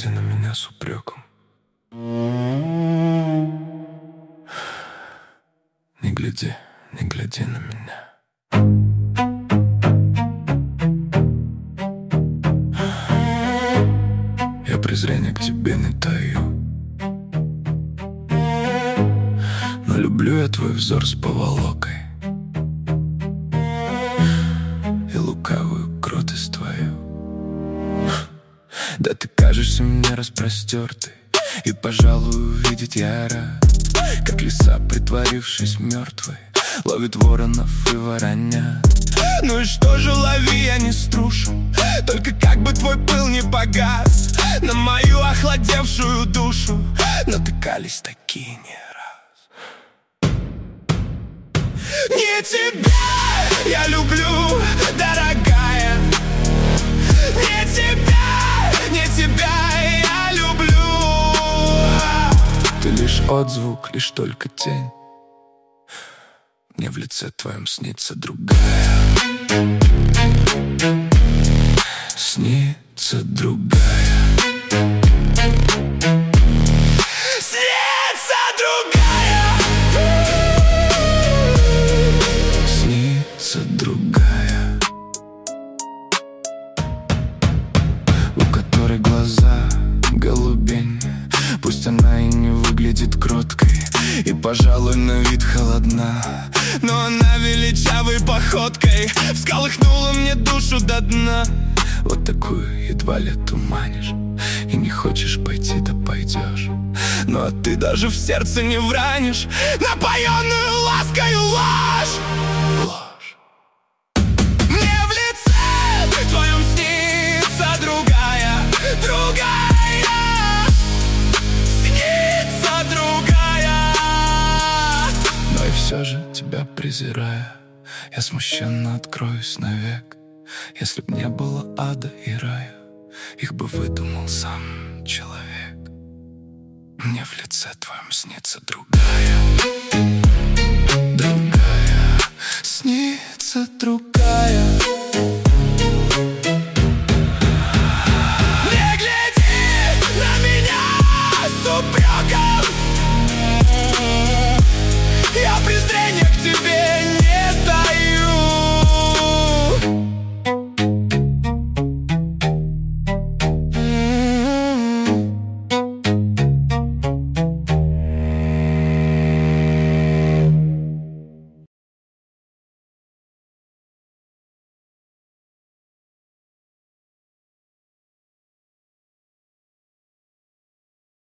глядя на меня с упреком. Не гляди, не гляди на меня. Я презрения к тебе не таю, но люблю я твой взор с поволокой и лукавую кротость твою. Да ты кажешься мне распростертой, и, пожалуй, увидеть я рад, как лиса, притворившись мертвой, ловит воронов и воронят. Ну и что же, лови, я не струшу, только как бы твой пыл не погас на мою охладевшую душу. Натыкались такие не раз. Не тебя я люблю, дорогая, не тебя я люблю. Ты лишь отзвук, лишь только тень. Мне в лице твоем снится другая. Снится другая. Снится другая. Снится другая, у которой глаза голубень. Пусть она и не выглядит кроткой, и, пожалуй, на вид холодна, но она величавой походкой всколыхнула мне душу до дна. Вот такую едва ли туманишь, и не хочешь пойти, да пойдешь. Ну а ты даже в сердце не вранишь напоенную ласкою ложь. Ложь. Мне в лице твоем снится другая, другая. Снится другая. Но и все же, тебя презирая, я смущенно откроюсь навек. Если б не было ада и рая, их бы выдумал сам человек. Мне в лице твоем снится другая. Другая. Снится другая.